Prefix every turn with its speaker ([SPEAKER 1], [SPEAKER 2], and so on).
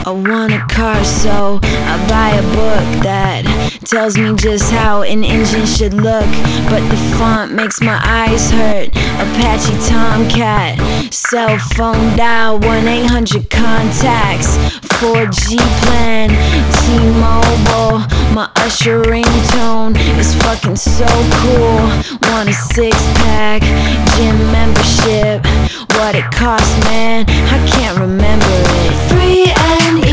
[SPEAKER 1] I want a car, so I buy a book that tells me just how an engine should look. But the font makes my eyes hurt. Apache Tomcat, cell phone dial 1-800 contacts, 4G plan, T-Mobile. My Usher ringtone is fucking so cool. Want a 6-pack, gym membership. What it costs, man, I can't remember it. Free and